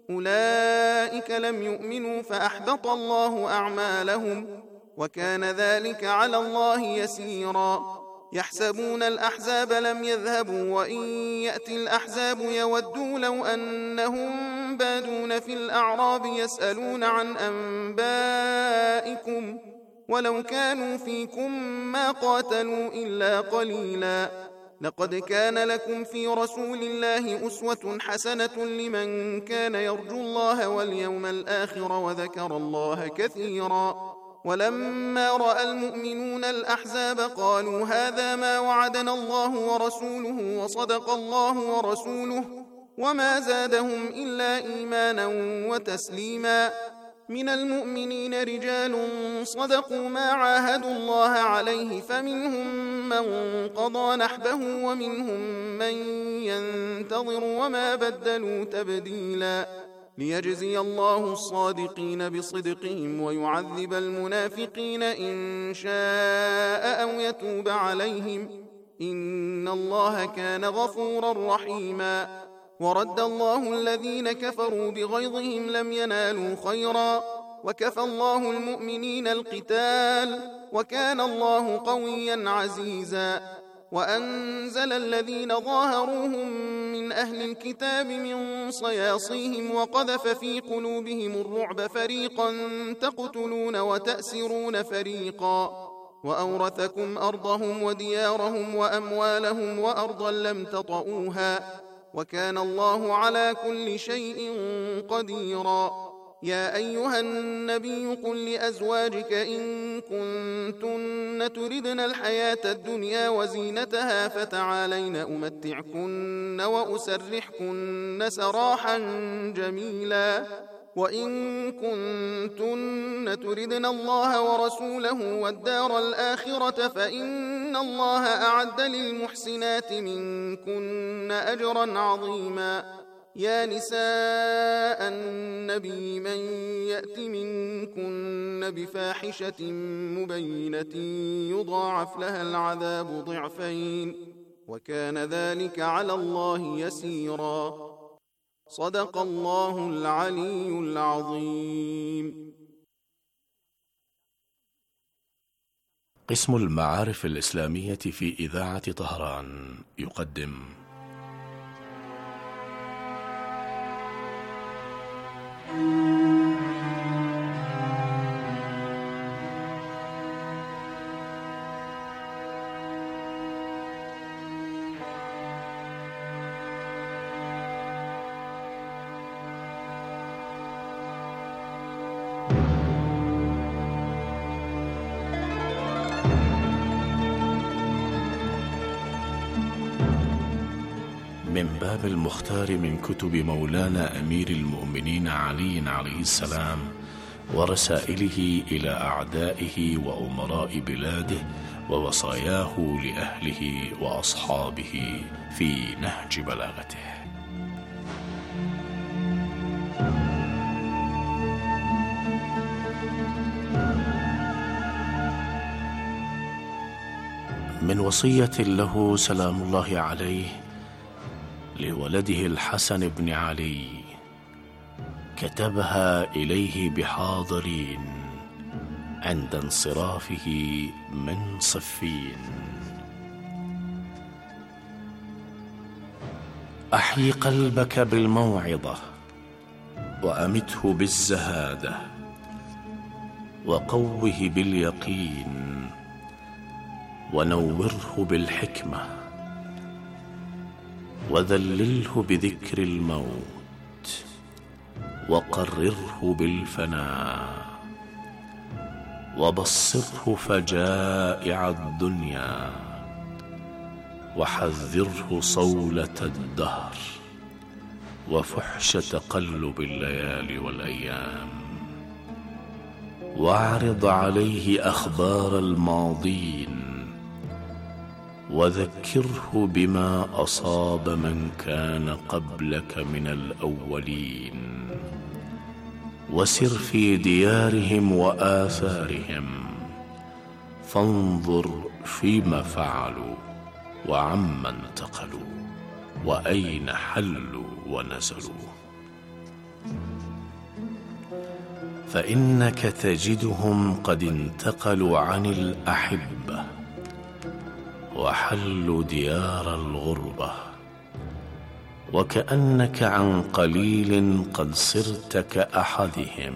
أولئك لم يؤمنوا فأحبط الله أعمالهم وكان ذلك على الله يسيرا. يحسبون الأحزاب لم يذهبوا وإن يأتي الأحزاب يودوا لو أنهم بادون في الأعراب يسألون عن أنبائكم ولو كانوا فيكم ما قاتلوا إلا قليلا. لقد كان لكم في رسول الله أسوة حسنة لمن كان يرجو الله واليوم الآخر وذكر الله كثيرا. ولما رأى المؤمنون الأحزاب قالوا هذا ما وعدنا الله ورسوله وصدق الله ورسوله وما زادهم إلا إيمانا وتسليما. من المؤمنين رجال صدقوا ما عاهدوا الله عليه فمنهم من قضى نحبه ومنهم من ينتظر وما بدلوا تبديلا. ليجزي الله الصادقين بصدقهم ويعذب المنافقين إن شاء أو يتوب عليهم إن الله كان غفورا رحيما. ورد الله الذين كفروا بغيظهم لم ينالوا خيرا وكفى الله المؤمنين القتال وكان الله قويا عزيزا. وأنزل الذين ظاهروهم من أهل الكتاب من صياصيهم وقذف في قلوبهم الرعب فريقا تقتلون وتأسرون فريقا وأورثكم أرضهم وديارهم وأموالهم وأرضا لم تطئوها وكان الله على كل شيء قديرا. يا أيها النبي قل لأزواجك إن كنتن تردن الحياة الدنيا وزينتها فتعالين أمتعكن وأسرحكن سراحا جميلا. وإن كنتن تردن الله ورسوله والدار الآخرة فإن الله أعد للمحسنات منكن أجرا عظيما. يا نساء النبي من يأت منكن بفاحشة مبينة يضاعف لها العذاب ضعفين وكان ذلك على الله يسيرا. صدق الله العلي العظيم. قسم المعارف الإسلامية في إذاعة طهران يقدم من باب المختار من كتب مولانا أمير المؤمنين علي عليه السلام ورسائله إلى أعدائه وأمراء بلاده ووصاياه لأهله وأصحابه في نهج بلاغته. من وصية له سلام الله عليه لولده الحسن بن علي كتبها إليه بحاضرين عند انصرافه من صفين: أحيي قلبك بالموعظة وأمته بالزهادة وقوه باليقين، ونوره بالحكمة، وذلله بذكر الموت، وقرره بالفناء، وبصره فجائع الدنيا، وحذره صولة الدهر وفحش تقلب الليالي والأيام، واعرض عليه أخبار الماضين، وذكره بما أصاب من كان قبلك من الأولين، وسر في ديارهم وآثارهم، فانظر فيما فعلوا وعما انتقلوا وأين حلوا ونزلوا، فإنك تجدهم قد انتقلوا عن الأحبة وحلوا ديار الغربة، وكأنك عن قليل قد صرت كأحدهم،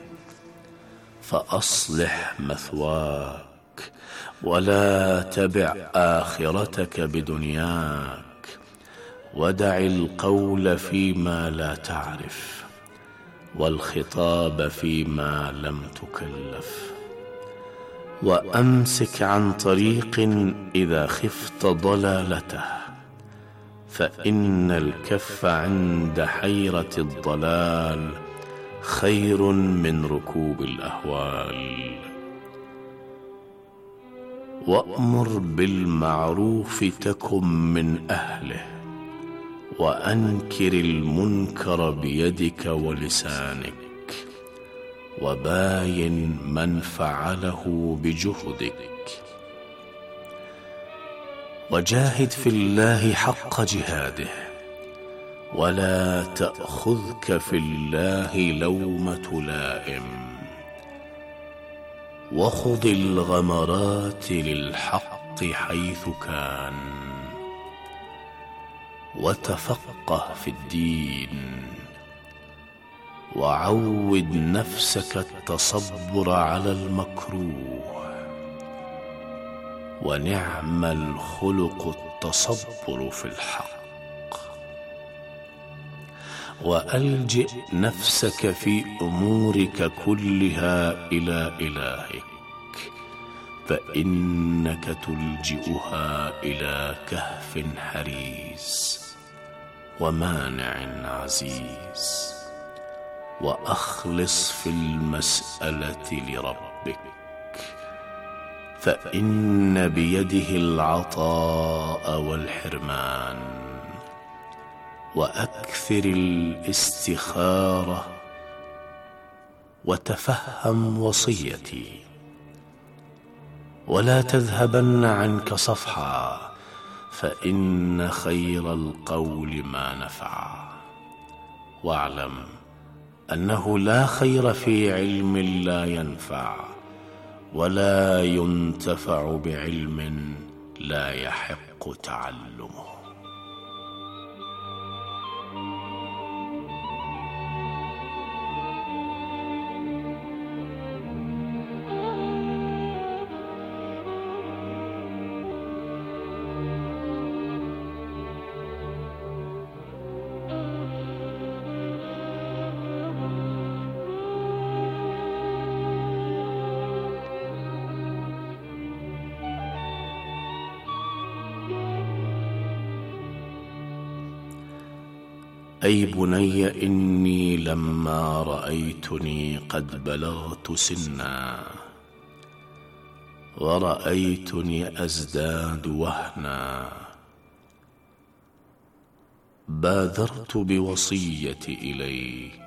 فأصلح مثواك ولا تبع آخرتك بدنياك، ودع القول فيما لا تعرف، والخطاب فيما لم تكلف، وأمسك عن طريق إذا خفت ضلالته، فإن الكف عند حيرة الضلال خير من ركوب الأهوال، وأمر بالمعروف تكن من أهله، وأنكر المنكر بيدك ولسانك، وباين من فعله بجهدك، وجاهد في الله حق جهاده، ولا تأخذك في الله لومة لائم، وخض الغمرات للحق حيث كان، وتفقه في الدين، وعود نفسك التصبر على المكروه، ونعم الخلق التصبر في الحق، وألجئ نفسك في أمورك كلها إلى إلهك، فإنك تلجئها إلى كهف حريز ومانع عزيز، وأخلص في المسألة لربك، فإن بيده العطاء والحرمان، وأكثر الاستخارة، وتفهم وصيتي، ولا تذهبن عنك صفحا، فإن خير القول ما نفع، واعلم أنه لا خير في علم لا ينفع، ولا ينتفع بعلم لا يحق تعلمه. أي بني إني لما رأيتني قد بلغت سنا، ورأيتني أزداد وهنا، بادرت بوصيتي إليك،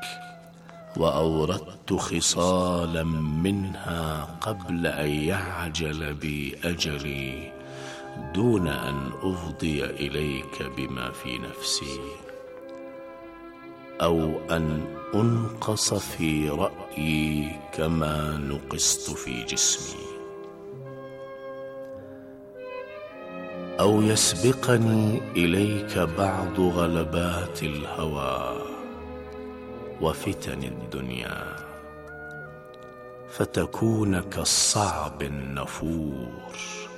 وأوردت خصالا منها قبل أن يعجل بي أجلي، دون أن أفضي إليك بما في نفسي، أو أن أنقص في رأيي كما نقصت في جسمي، أو يسبقني إليك بعض غلبات الهوى وفتن الدنيا، فتكون كالصعب النفور،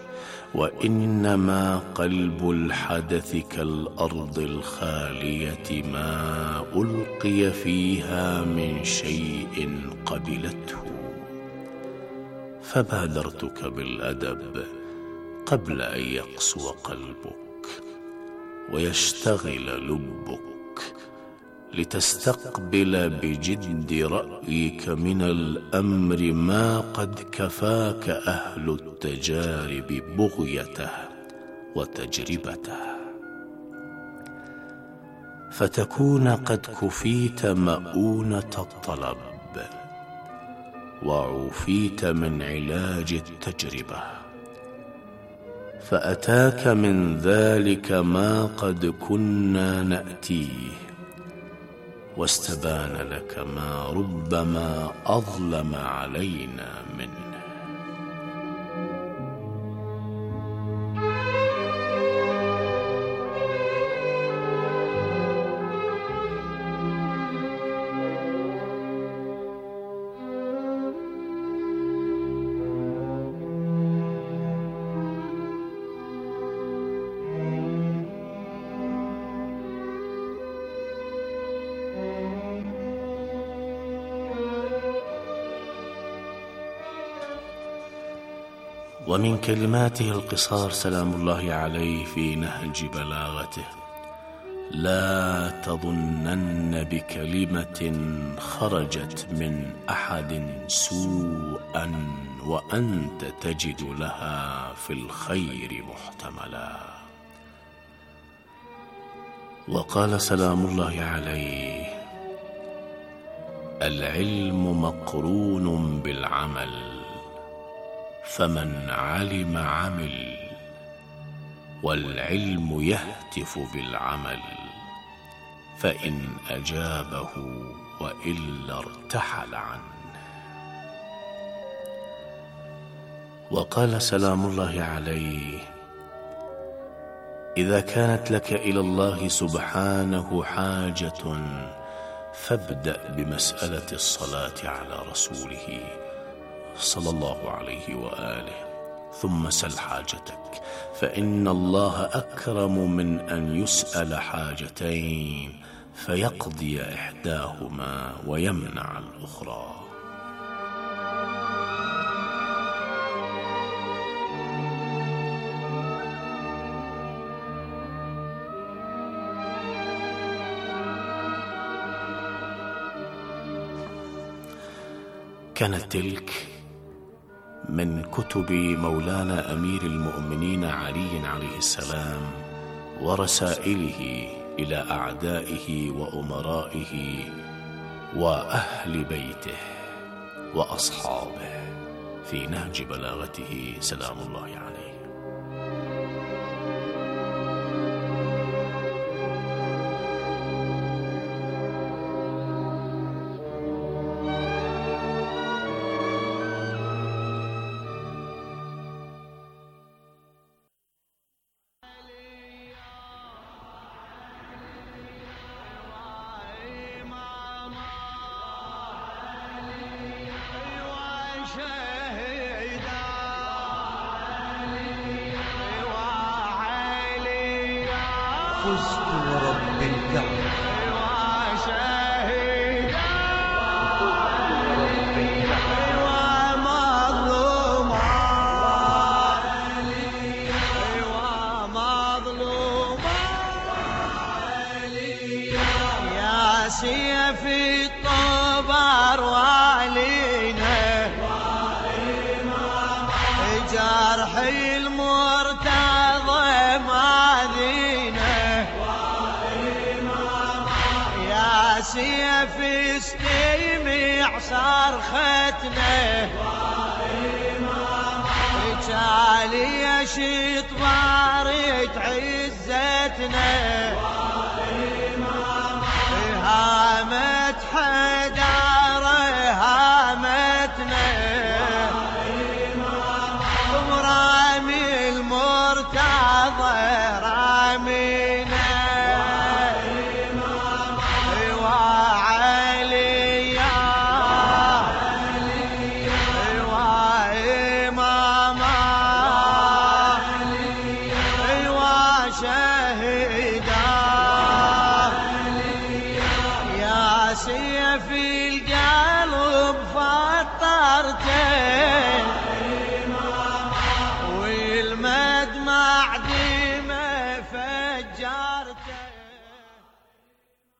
وإنما قلب الحدث كالأرض الخالية ما ألقي فيها من شيء قبلته. فبادرتك بالأدب قبل أن يقسو قلبك ويشتغل لبك، لتستقبل بجد رأيك من الأمر ما قد كفاك أهل التجارب بغيته وتجربته، فتكون قد كفيت مؤونة الطلب وعوفيت من علاج التجربة، فأتاك من ذلك ما قد كنا نأتيه، واستبان لك ما ربما أظلم علينا منه. ومن كلماته القصار سلام الله عليه في نهج بلاغته: لا تظنن بكلمة خرجت من أحد سوءا وأنت تجد لها في الخير محتملا. وقال سلام الله عليه: العلم مقرون بالعمل، فمن علم عمل، والعلم يهتف بالعمل، فإن أجابه وإلا ارتحل عنه. وقال سلام الله عليه: إذا كانت لك إلى الله سبحانه حاجة فابدأ بمسألة الصلاة على رسوله صلى الله عليه وآله، ثم سل حاجتك، فإن الله أكرم من أن يسأل حاجتين فيقضي إحداهما ويمنع الأخرى. كانت تلك من كتب مولانا أمير المؤمنين علي عليه السلام ورسائله إلى أعدائه وأمرائه وأهل بيته وأصحابه في نهج بلاغته سلام الله عليه. فزت ورب الكعبة سيفي الطبر والينا جرحي المرتضى ماذينا يا سيفي استمع صرختنا جالي شيط بارت عزتنا هامت حدار هامتنا مرامي المرتضى رامينا وعليا راسي في القلب فطرته